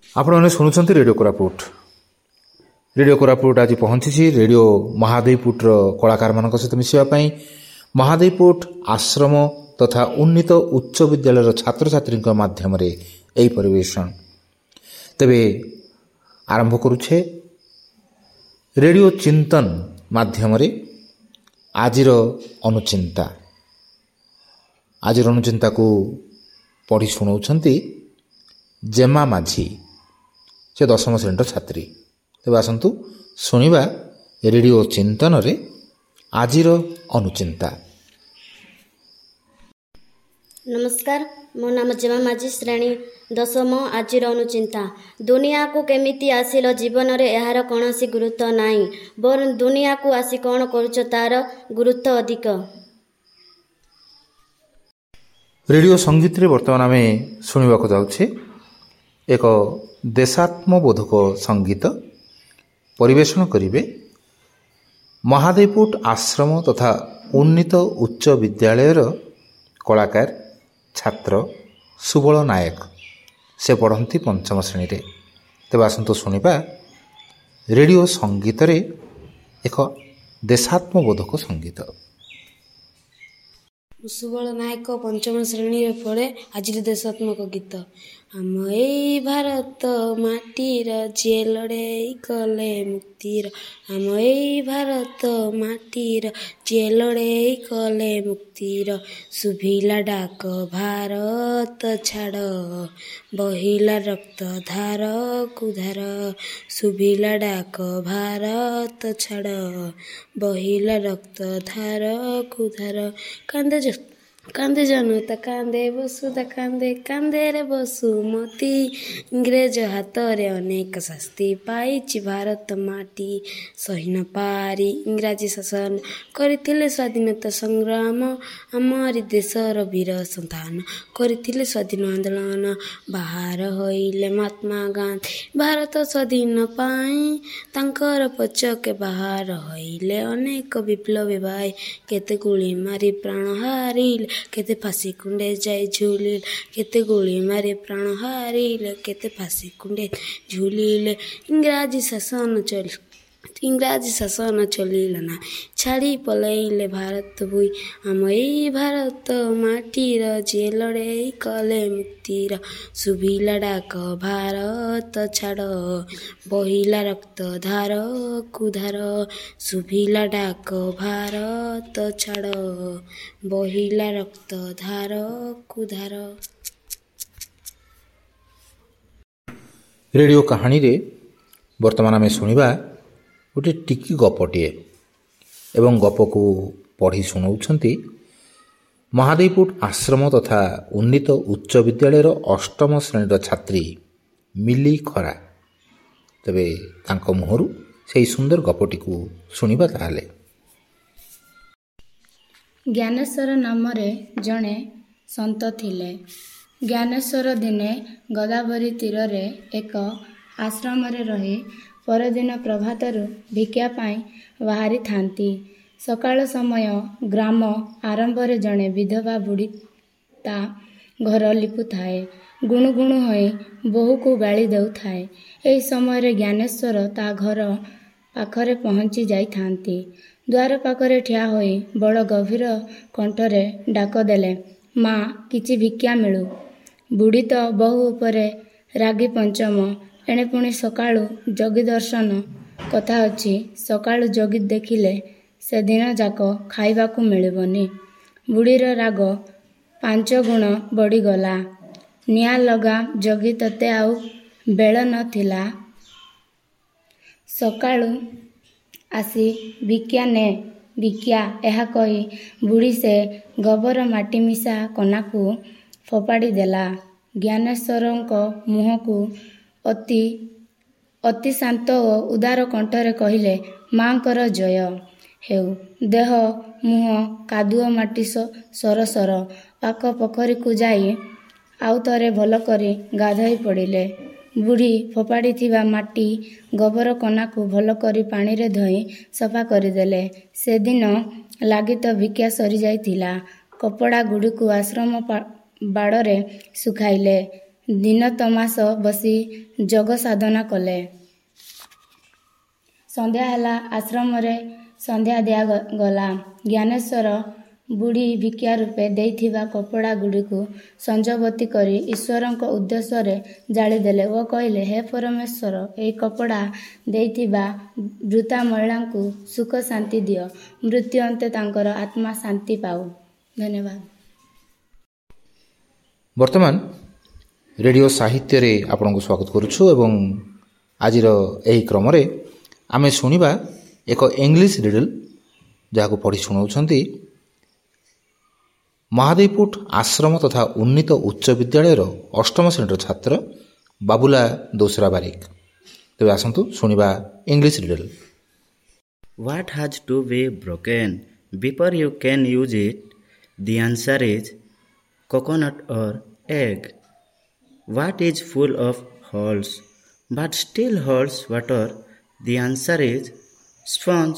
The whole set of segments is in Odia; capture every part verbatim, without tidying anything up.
ଆପଣମାନେ ଶୁଣୁଛନ୍ତି ରେଡ଼ିଓ କୋରାପୁଟ। ରେଡ଼ିଓ କୋରାପୁଟ ଆଜି ପହଞ୍ଚିଛି ରେଡ଼ିଓ ମହାଦେବପୁଟର କଳାକାରମାନଙ୍କ ସହିତ ମିଶିବା ପାଇଁ। ମହାଦେବପୁଟ ଆଶ୍ରମ ତଥା ଉନ୍ନୀତ ଉଚ୍ଚ ବିଦ୍ୟାଳୟର ଛାତ୍ରଛାତ୍ରୀଙ୍କ ମାଧ୍ୟମରେ ଏହି ପରିବେଷଣ। ତେବେ ଆରମ୍ଭ କରୁଛେ ରେଡ଼ିଓ ଚିନ୍ତନ ମାଧ୍ୟମରେ ଆଜିର ଅନୁଚିନ୍ତା। ଆଜିର ଅନୁଚିନ୍ତାକୁ ପଢ଼ି ଶୁଣାଉଛନ୍ତି ଜେମା ମାଝୀ। ସେ ଦଶମ ଶ୍ରେଣୀର ଛାତ୍ରୀ। ତେବେ ଆସନ୍ତୁ ଶୁଣିବା ରେଡ଼ିଓ ଚିନ୍ତନରେ ଆଜିର ଅନୁଚିନ୍ତା। ନମସ୍କାର, ମୋ ନାମ ଜେମା ମାଝୀ, ଶ୍ରେଣୀ ଦଶମ। ଆଜିର ଅନୁଚିନ୍ତା। ଦୁନିଆକୁ କେମିତି ଆସିଲ, ଜୀବନରେ ଏହାର କୌଣସି ଗୁରୁତ୍ୱ ନାହିଁ, ବରଂ ଦୁନିଆକୁ ଆସି କ'ଣ କରୁଛ ତାର ଗୁରୁତ୍ୱ ଅଧିକ। ରେଡ଼ିଓ ସଙ୍ଗୀତରେ ବର୍ତ୍ତମାନ ଆମେ ଶୁଣିବାକୁ ଯାଉଛେ ଏକ ଦେଶାତ୍ମବୋଧକ ସଙ୍ଗୀତ। ପରିବେଷଣ କରିବେ ମହାଦେବପୁଟ ଆଶ୍ରମ ତଥା ଉନ୍ନୀତ ଉଚ୍ଚ ବିଦ୍ୟାଳୟର କଳାକାର ଛାତ୍ର ସୁବଳ ନାୟକ। ସେ ପଢ଼ନ୍ତି ପଞ୍ଚମ ଶ୍ରେଣୀରେ। ତେବେ ଆସନ୍ତୁ ଶୁଣିବା ରେଡ଼ିଓ ସଙ୍ଗୀତରେ ଏକ ଦେଶାତ୍ମବୋଧକ ସଙ୍ଗୀତ। ସୁବଳ ନାୟକ ପଞ୍ଚମ ଶ୍ରେଣୀରେ ପଢ଼େ। ଆଜିର ଦେଶାତ୍ମକ ଗୀତ। ଆମ ଏଇ ଭାରତ ମାଟିର ଯିଏ ଲଢ଼େଇ କଲେ ମୁକ୍ତିର, ଆମ ଏଇ ଭାରତ ମାଟିର ଯିଏ ଲଢ଼େଇ କଲେ ମୁକ୍ତିର, ଶୁଭିଲା ଡାକ ଭାରତ ଛାଡ଼, ବହିଲା ରକ୍ତ ଧାରକୁ ଧାର, ଶୁଭିଲା ଡାକ ଭାରତ ଛାଡ଼, ବହିଲା ରକ୍ତ ଧାରକୁ ଧାର। କାନ୍ଦେ କାନ୍ଦେ ଜନତା କାନ୍ଦେ, ବସୁଧା କାନ୍ଦେ, କାନ୍ଦେରେ ବସୁମତୀ, ଇଂରେଜ ହାତରେ ଅନେକ ଶାସ୍ତି ପାଇଛି ଭାରତ ମାଟି, ସହି ନ ପାରି ଇଂରାଜୀ ଶାସନ କରିଥିଲେ ସ୍ୱାଧୀନତା ସଂଗ୍ରାମ, ଆମରି ଦେଶର ବୀର ସନ୍ତାନ କରିଥିଲେ ସ୍ୱାଧୀନ ଆନ୍ଦୋଳନ, ବାହାର ହୋଇଲେ ମହାତ୍ମା ଗାନ୍ଧୀ ଭାରତ ସ୍ୱାଧୀନ ପାଇଁ, ତାଙ୍କର ପଛକେ ବାହାର ହୋଇଲେ ଅନେକ ବିପ୍ଳବୀ ଭାଇ, କେତେ ଗୁଳି ମାରି ପ୍ରାଣ ହାରିଲେ, କେତେ ଫାଶୀ କୁଣ୍ଡେ ଯାଇ ଝୁଲିଲେ, କେତେ ଗୁଳି ମାରି ପ୍ରାଣ ହାରିଲେ, କେତେ ଫାଶୀ କୁଣ୍ଡେ ଝୁଲିଲେ, ଇଂରାଜୀ ଶାସନ ଚଲି ଇଂରାଜୀ ଶାସନ ଚଲିଲା ନା, ଛାଡ଼ି ପଳେଇଲେ ଭାରତ ଭୂଇଁ, ଆମ ଏଇ ଭାରତ ମାଟିର ଯିଏ ଲଢ଼େଇ କଲେ ମୁକ୍ତିର, ଶୁଭିଲା ଡାକ ଭାରତ ଛାଡ଼, ବହିଲା ରକ୍ତ ଧାରକୁ ଧାର, ଶୁଭିଲା ଡାକ ଭାରତ ଛାଡ଼, ବହିଲା ରକ୍ତ ଧାରକୁ ଧାର। ରେଡ଼ିଓ କାହାଣୀରେ ବର୍ତ୍ତମାନ ଆମେ ଶୁଣିବା ଗୋଟିଏ ଟିକି ଗପଟିଏ ଏବଂ ଗପକୁ ପଢ଼ି ଶୁଣାଉଛନ୍ତି ମହାଦେବପୁଟ ଆଶ୍ରମ ତଥା ଉନ୍ନୀତ ଉଚ୍ଚ ବିଦ୍ୟାଳୟର ଅଷ୍ଟମ ଶ୍ରେଣୀର ଛାତ୍ରୀ ମିଲି ଖରା। ତେବେ ତାଙ୍କ ମୁହଁରୁ ସେହି ସୁନ୍ଦର ଗପଟିକୁ ଶୁଣିବା ତାହେଲେ। ଜ୍ଞାନେଶ୍ୱର ନାମରେ ଜଣେ ସନ୍ଥ ଥିଲେ। ଜ୍ଞାନେଶ୍ୱର ଦିନେ ଗୋଦାବରୀ ତୀରରେ ଏକ ଆଶ୍ରମରେ ରହି ପରଦିନ ପ୍ରଭାତରୁ ଭିକ୍ଷା ପାଇଁ ବାହାରିଥାନ୍ତି। ସକାଳ ସମୟ। ଗ୍ରାମ ଆରମ୍ଭରେ ଜଣେ ବିଧବା ବୁଢ଼ୀ ତା ଘର ଲିପୁଥାଏ। ଗୁଣୁ ଗୁଣୁ ହୋଇ ବୋହୂକୁ ଗାଳି ଦେଉଥାଏ। ଏହି ସମୟରେ ଜ୍ଞାନେଶ୍ୱର ତା ଘର ପାଖରେ ପହଞ୍ଚି ଯାଇଥାନ୍ତି। ଦ୍ୱାର ପାଖରେ ଠିଆ ହୋଇ ବଡ଼ ଗଭୀର କଣ୍ଠରେ ଡାକ ଦେଲେ, ମା, କିଛି ଭିକ୍ଷା ମିଳୁ। ବୁଢ଼ୀ ତ ବୋହୂ ଉପରେ ରାଗି ପଞ୍ଚମ। ଏଣେ ପୁଣି ସକାଳୁ ଜଗି ଦର୍ଶନ କଥା ଅଛି। ସକାଳୁ ଜଗି ଦେଖିଲେ ସେଦିନ ଯାକ ଖାଇବାକୁ ମିଳିବନି। ବୁଢ଼ୀର ରାଗ ପାଞ୍ଚ ଗୁଣ ବଢ଼ିଗଲା। ନିଆଁ ଲଗା ଜଗି ତତେ ଆଉ ବେଳ ନଥିଲା। ସକାଳୁ ଆସି ଭିକ୍ଷା ନେ ଭିକ୍ଷା। ଏହା କହି ବୁଢ଼ୀ ସେ ଗୋବର ମାଟି ମିଶା କନାକୁ ଫୋପାଡ଼ି ଦେଲା। ଜ୍ଞାନେଶ୍ୱରଙ୍କ ମୁହଁକୁ ଅତି ଅତି ଶାନ୍ତ ଓ ଉଦାର କଣ୍ଠରେ କହିଲେ, ମାଙ୍କର ଜୟ ହେଉ। ଦେହ ମୁହଁ କାଦୁଅ ମାଟି ସରସର। ପାଖ ପୋଖରୀକୁ ଯାଇ ଆଉ ଥରେ ଭଲ କରି ଗାଧୋଇ ପଡ଼ିଲେ। ବୁଢ଼ୀ ଫୋପାଡ଼ିଥିବା ମାଟି ଗୋବର କନାକୁ ଭଲ କରି ପାଣିରେ ଧୋଇ ସଫା କରିଦେଲେ। ସେଦିନ ଲାଗି ତ ଭିକ୍ଷା ସରିଯାଇଥିଲା। କପଡ଼ା ଗୁଡ଼ିକୁ ଆଶ୍ରମ ବାଡ଼ରେ ଶୁଖାଇଲେ। ଦିନ ତମାସ ବସି ଯୋଗ ସାଧନା କଲେ। ସନ୍ଧ୍ୟା ହେଲା। ଆଶ୍ରମରେ ସନ୍ଧ୍ୟା ଦିଆଗଲା। ଜ୍ଞାନେଶ୍ୱର ବୁଢ଼ୀ ଭିକ୍ଷା ରୂପେ ଦେଇଥିବା କପଡ଼ା ଗୁଡ଼ିକୁ ସଞ୍ଜବତୀ କରି ଈଶ୍ୱରଙ୍କ ଉଦ୍ଦେଶ୍ୟରେ ଜାଳିଦେଲେ ଓ କହିଲେ, ହେ ପରମେଶ୍ୱର, ଏହି କପଡ଼ା ଦେଇଥିବା ବୃଥା ମହିଳାଙ୍କୁ ସୁଖ ଶାନ୍ତି ଦିଅ। ମୃତ୍ୟୁ ଅନ୍ତେ ତାଙ୍କର ଆତ୍ମା ଶାନ୍ତି ପାଉ। ଧନ୍ୟବାଦ। ବର୍ତ୍ତମାନ ରେଡ଼ିଓ ସାହିତ୍ୟରେ ଆପଣଙ୍କୁ ସ୍ୱାଗତ କରୁଛୁ ଏବଂ ଆଜିର ଏହି କ୍ରମରେ ଆମେ ଶୁଣିବା ଏକ ଇଂଲିଶ ରିଡଲ୍, ଯାହାକୁ ପଢ଼ି ଶୁଣାଉଛନ୍ତି ମହାଦେବପୁଟ ଆଶ୍ରମ ତଥା ଉନ୍ନୀତ ଉଚ୍ଚ ବିଦ୍ୟାଳୟର ଅଷ୍ଟମ ଶ୍ରେଣୀର ଛାତ୍ର ବାବୁଲା ଦୋସରା ବାରିକ। ତେବେ ଆସନ୍ତୁ ଶୁଣିବା English riddle. What has to be broken before you can use it? The answer is coconut or egg. What is full of holes but still holds water? The answer is sponge.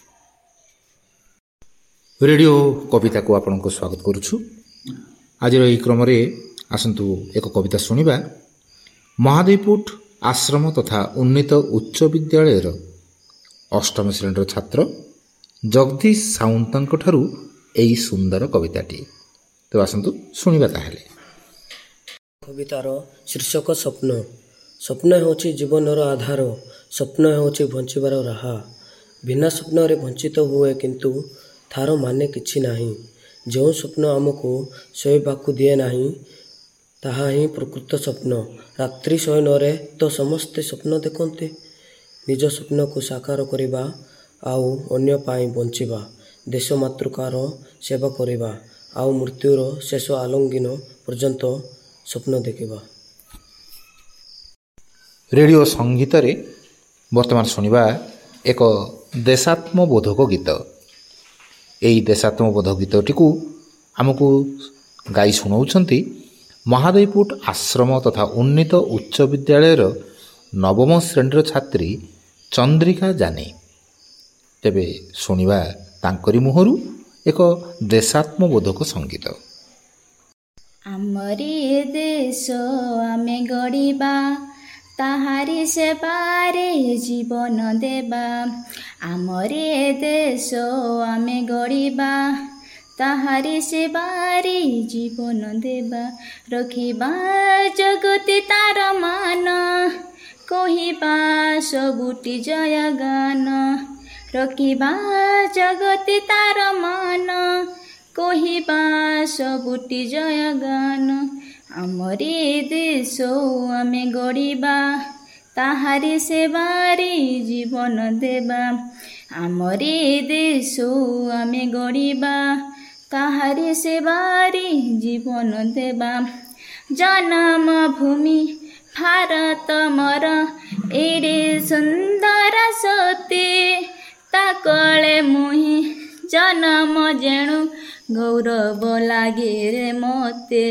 Radio କବିତାକୁ ଆପଣଙ୍କୁ ସ୍ୱାଗତ କରୁଛୁ। ଆଜିର ଏହି କ୍ରମରେ ଆସନ୍ତୁ ଏକ କବିତା ଶୁଣିବା। ମହାଦେବପୁଟ ଆଶ୍ରମ ତଥା ଉନ୍ନୀତ ଉଚ୍ଚ ବିଦ୍ୟାଳୟର ଅଷ୍ଟମ ଶ୍ରେଣୀର ଛାତ୍ର ଜଗଦୀଶ ସାଉନ୍ତଙ୍କଠାରୁ ଏହି ସୁନ୍ଦର କବିତାଟି। ତେବେ ଆସନ୍ତୁ ଶୁଣିବା ତାହେଲେ। କବିତାର ଶୀର୍ଷକ ସ୍ୱପ୍ନ। ସ୍ୱପ୍ନ ହେଉଛି ଜୀବନର ଆଧାର। ସ୍ୱପ୍ନ ହେଉଛି ବଞ୍ଚିବାର ରାହା। ବିନା ସ୍ୱପ୍ନରେ ବଞ୍ଚିତ ହୁଏ, କିନ୍ତୁ ତାର ମାନେ କିଛି ନାହିଁ। ଯେଉଁ ସ୍ୱପ୍ନ ଆମକୁ ଶୋଇବାକୁ ଦିଏ ନାହିଁ, ତାହା ହିଁ ପ୍ରକୃତ ସ୍ୱପ୍ନ। ରାତ୍ରି ଶୟନରେ ତ ସମସ୍ତେ ସ୍ୱପ୍ନ ଦେଖନ୍ତି। ନିଜ ସ୍ୱପ୍ନକୁ ସାକାର କରିବା ଆଉ ଅନ୍ୟ ପାଇଁ ବଞ୍ଚିବା, ଦେଶ ମାତୃକାର ସେବା କରିବା ଆଉ ମୃତ୍ୟୁର ଶେଷ ଆଲିଙ୍ଗନ ପର୍ଯ୍ୟନ୍ତ ସ୍ୱପ୍ନ ଦେଖିବା। ରେଡ଼ିଓ ସଙ୍ଗୀତରେ ବର୍ତ୍ତମାନ ଶୁଣିବା ଏକ ଦେଶାତ୍ମବୋଧକ ଗୀତ। ଏହି ଦେଶାତ୍ମବୋଧ ଗୀତଟିକୁ ଆମକୁ ଗାଇ ଶୁଣାଉଛନ୍ତି ମହାଦେବପୁଟ ଆଶ୍ରମ ତଥା ଉନ୍ନୀତ ଉଚ୍ଚ ବିଦ୍ୟାଳୟର ନବମ ଶ୍ରେଣୀର ଛାତ୍ରୀ ଚନ୍ଦ୍ରିକା ଜାନି। ତେବେ ଶୁଣିବା ତାଙ୍କରି ମୁହଁରୁ ଏକ ଦେଶାତ୍ମବୋଧକ ସଙ୍ଗୀତ। ଆମରି ଦେଶ ଆମେ ଗଢ଼ିବା, ତାହାରି ସେବାରେ ଜୀବନ ଦେବା। ଆମରି ଦେଶ ଆମେ ଗଢ଼ିବା, ତାହାରି ସେବାରେ ଜୀବନ ଦେବା। ରଖିବା ଜଗତି ତାର ମାନ, କହିବା ସବୁଟି ଜୟଗାନ। ରଖିବା ଜଗତି ତାର ମାନ, କହିବା ସବୁଟି ଜୟଗାନ। ଆମରି ଦେଶ ଆମେ ଗଢ଼ିବା, ତାହାରି ସେବାରେ ଜୀବନ ଦେବା। ଆମରି ଦେଶ ଆମେ ଗଢ଼ିବା, ତାହାରି ସେବାରେ ଜୀବନ ଦେବା। ଜନ୍ମ ଭୂମି ଭାରତ ମୋର, ଏଡ଼େ ସୁନ୍ଦର ସତେ। ତାକଳେ ମୁହିଁ ଜନ୍ମ ଯେଣୁ, ଗୌରବ ଲାଗେ ରେ ମୋତେ।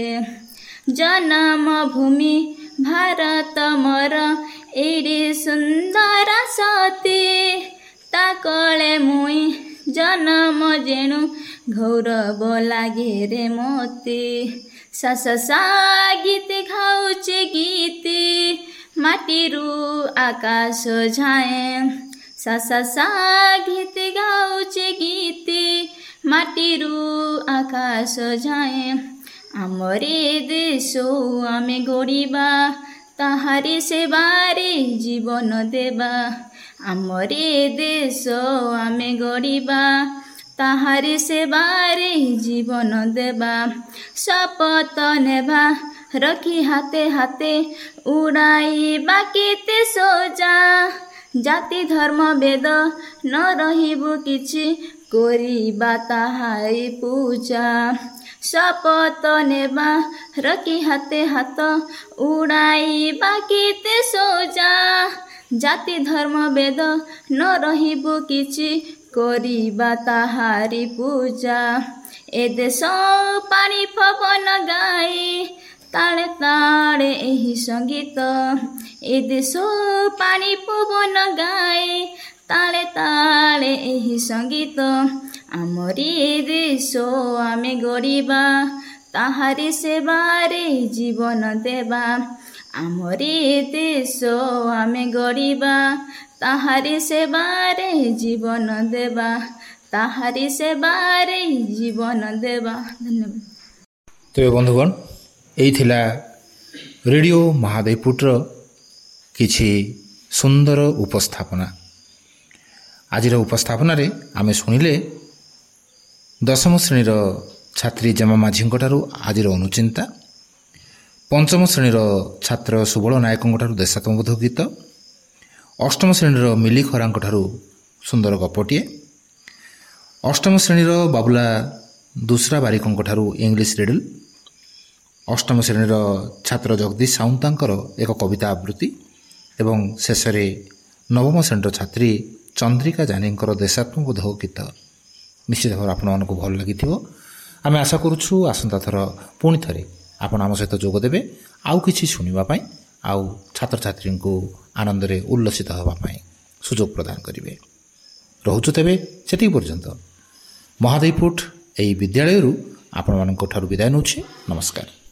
ଜନ୍ମ ଭୂମି ଭାରତ ମୋର, ଏଡ଼େ ସୁନ୍ଦର ସତେ। ତାକଳେ ମୁଇଁ ଜନ୍ମ ଯେଣୁ, ଗୌରବ ଲାଗେ ରେ ମୋତେ। ସା ସା ସା ଗୀତ ଗାଉଛି ଗୀତି, ମାଟିରୁ ଆକାଶ ଯାଏଁ। ସା ସା ସା ଗୀତ ଗାଉଛି ଗୀତି, ମାଟିରୁ ଆକାଶ ଯାଏଁ। ଆମରି ଦେଶ ଆମେ ଗଢ଼ିବା, ତାହାରି ସେବାରେ ଜୀବନ ଦେବା। ଆମରି ଦେଶ ଆମେ ଗଢ଼ିବା, ତାହାରି ସେବାରେ ଜୀବନ ଦେବା। ଶପଥ ନେବା ରଖି ହାତେ ହାତେ, ଉଡ଼ାଇବା କେତେ ସୋଜା। ଜାତି ଧର୍ମ ବେଦ ନ ରହିବ କିଛି, କରିବା ତାହାରି ପୂଜା। ଶପଥ ନେବା ରଖି ହାତେ ହାତ, ଉଡ଼ାଇବା କେତେ ସୋଜା। ଜାତି ଧର୍ମ ବେଦ ନ ରହିବ କିଛି, କରିବା ତାହାରି ପୂଜା। ଏ ଦେଶ ପାଣି ପବନ ଗାଏ, ତାଳେ ତାଳେ ଏହି ସଙ୍ଗୀତ। ଏ ଦେଶ ପାଣି ପବନ ଗାଏ, ତାଳେ ତାଳେ ଏହି ସଙ୍ଗୀତ। ଆମରି ଦେଶ ଆମେ ଗଢ଼ିବା, ତାହାରି ସେବାରେ ଜୀବନ ଦେବା। ଆମରି ଦେଶ ଆମେ ଗଢ଼ିବା, ତାହାରି ସେବାରେ ଜୀବନ ଦେବା, ତାହାରି ସେବାରେ ଜୀବନ ଦେବା। ଧନ୍ୟବାଦ। ତେବେ ବନ୍ଧୁଗଣ, ଏଇ ଥିଲା ରେଡ଼ିଓ ମହାଦେବପୁରର କିଛି ସୁନ୍ଦର ଉପସ୍ଥାପନା। ଆଜିର ଉପସ୍ଥାପନାରେ ଆମେ ଶୁଣିଲେ ଦଶମ ଶ୍ରେଣୀର ଛାତ୍ରୀ ଜେମା ମାଝୀଙ୍କଠାରୁ ଆଜିର ଅନୁଚିନ୍ତା, ପଞ୍ଚମ ଶ୍ରେଣୀର ଛାତ୍ର ସୁବଳ ନାୟକଙ୍କଠାରୁ ଦେଶାତ୍ମବୋଧ ଗୀତ, ଅଷ୍ଟମ ଶ୍ରେଣୀର ମିଲି ଖରାଙ୍କଠାରୁ ସୁନ୍ଦର ଗପଟିଏ, ଅଷ୍ଟମ ଶ୍ରେଣୀର ବାବୁଲା ଦୁସରା ବାରିକଙ୍କଠାରୁ ଇଂଲିଶ ରିଡଲ୍, ଅଷ୍ଟମ ଶ୍ରେଣୀର ଛାତ୍ର ଜଗଦୀଶ ସାଉନ୍ତାଙ୍କର ଏକ କବିତା ଆବୃତ୍ତି ଏବଂ ଶେଷରେ ନବମ ଶ୍ରେଣୀର ଛାତ୍ରୀ ଚନ୍ଦ୍ରିକା ଜାନୀଙ୍କର ଦେଶାତ୍ମବୋଧ ଗୀତ। ନିଶ୍ଚିତ ଭାବରେ ଆପଣମାନଙ୍କୁ ଭଲ ଲାଗିଥିବ। ଆମେ ଆଶା କରୁଛୁ ଆସନ୍ତା ଥର ପୁଣି ଥରେ ଆପଣ ଆମ ସହିତ ଯୋଗ ଦେବେ ଆଉ କିଛି ଶୁଣିବା ପାଇଁ, ଆଉ ଛାତ୍ରଛାତ୍ରୀଙ୍କୁ ଆନନ୍ଦରେ ଉଲ୍ଲସିତ ହେବା ପାଇଁ ସୁଯୋଗ ପ୍ରଦାନ କରିବେ। ରହୁଛୁ ତେବେ ସେତିକି ପର୍ଯ୍ୟନ୍ତ। ମହାଦେବପୁର ଏହି ବିଦ୍ୟାଳୟରୁ ଆପଣମାନଙ୍କ ଠାରୁ ବିଦାୟ ନେଉଛି। ନମସ୍କାର।